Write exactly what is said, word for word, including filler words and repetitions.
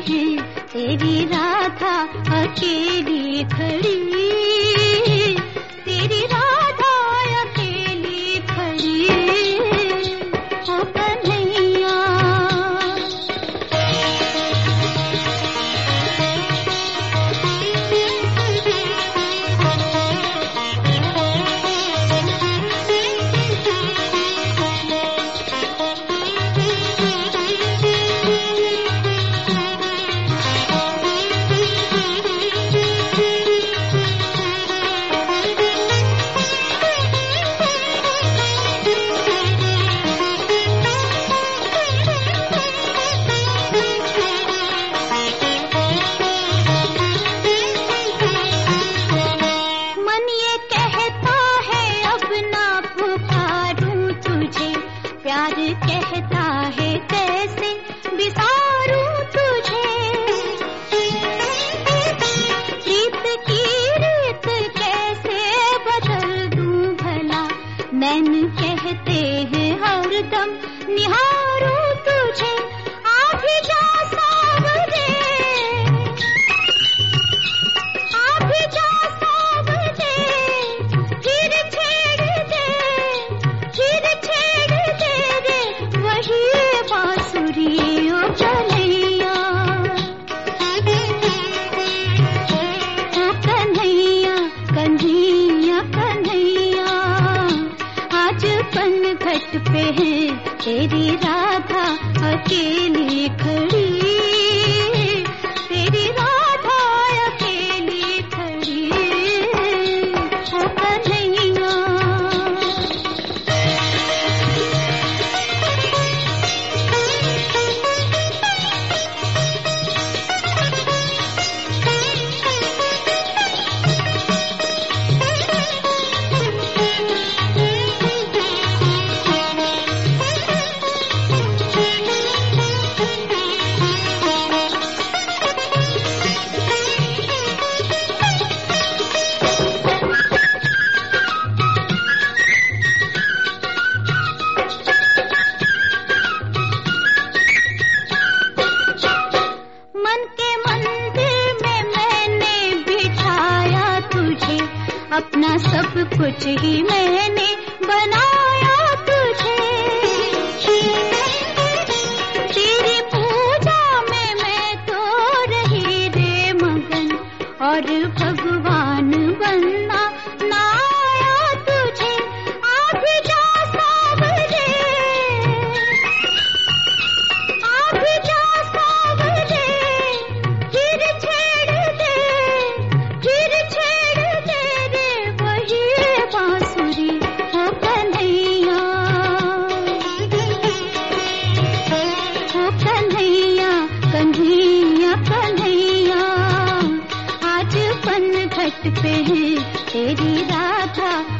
हैं, तेरी राधा अकेली खड़ी, तेरी राधा अकेली खड़ी, ओ कन्हैया। प्यार कहता है कैसे बिसारूं तुझे, प्रीत की रीत कैसे बदल दूं भला, नैन कहते हैं हरदम निहारूं तुझे। आ भी जा सावरे, आ भी जा सावरे, फिर छेड़ दे, फिर छेड़ दे वही बांसुरी ओ कन्हैया, ओ कन्हैया, कन्हैया कन्हैया। आज पनघट पे है तेरी राधा अकेली खड़ी, तेरी राधा अकेली खड़ी, ओ कन्हैया। अपना सब कुछ ही मैंने बनाया तुझे, तेरी पूजा में मैं तो रही रे मगन, और भगवान बनना ना आया तुझे। आ भी जा सावरे, आ भी जा सावरे, फिर छेड़ दे, फिर छेड़ दे बांसुरी ओ कन्हैया, ओ कन्हैया, कन्हैया कन्हैया। आज पनघट पे है तेरी राधा